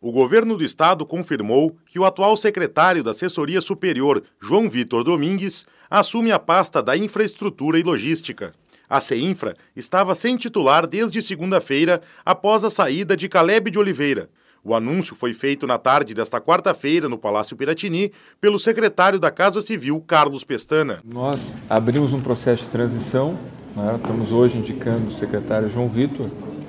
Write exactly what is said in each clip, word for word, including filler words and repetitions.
O governo do estado confirmou que o atual secretário da Assessoria Superior, João Vitor Domingues, assume a pasta da Infraestrutura e Logística. A CEINFRA estava sem titular desde segunda-feira, após a saída de Caleb de Oliveira. O anúncio foi feito na tarde desta quarta-feira no Palácio Piratini pelo secretário da Casa Civil, Carlos Pestana. Nós abrimos um processo de transição, né? Estamos hoje indicando o secretário João Vitor,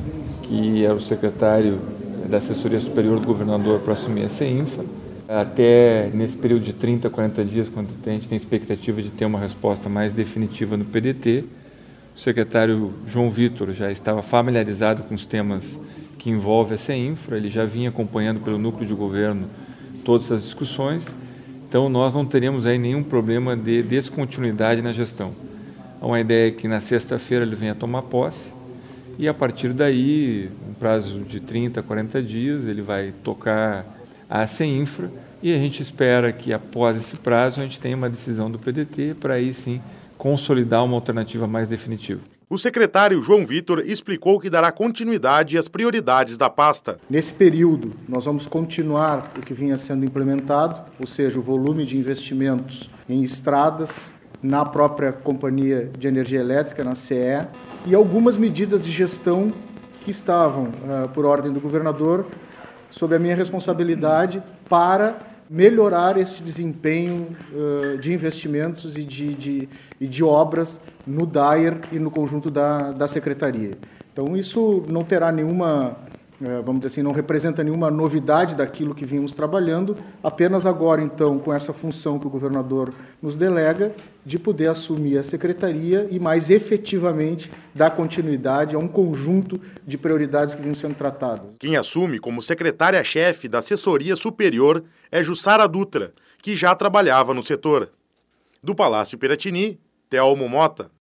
que era o secretário da Assessoria Superior do Governador, para assumir a CEINFRA. Até nesse período de trinta, quarenta dias, quando a gente tem expectativa de ter uma resposta mais definitiva no P D T, o secretário João Vitor já estava familiarizado com os temas que envolvem a CEINFRA, ele já vinha acompanhando pelo núcleo de governo todas as discussões, então nós não teríamos aí nenhum problema de descontinuidade na gestão. Uma ideia é que na sexta-feira ele venha tomar posse e a partir daí, no prazo de trinta, quarenta dias, ele vai tocar a CEINFRA e a gente espera que após esse prazo a gente tenha uma decisão do P D T para aí sim consolidar uma alternativa mais definitiva. O secretário João Vitor explicou que dará continuidade às prioridades da pasta. Nesse período, nós vamos continuar o que vinha sendo implementado, ou seja, o volume de investimentos em estradas, na própria Companhia de Energia Elétrica, na C E, e algumas medidas de gestão que estavam, uh, por ordem do governador, sob a minha responsabilidade para melhorar esse desempenho uh, de investimentos e de, de, e de obras no D A E R e no conjunto da, da Secretaria. Então, isso não terá nenhuma, uh, vamos dizer assim, não representa nenhuma novidade daquilo que vínhamos trabalhando, apenas agora, então, com essa função que o governador nos delega, de poder assumir a Secretaria e, mais efetivamente, dar continuidade a um conjunto de prioridades que vinham sendo tratadas. Quem assume como secretária-chefe da Assessoria Superior é Jussara Dutra, que já trabalhava no setor. Do Palácio Piratini, Telmo Mota.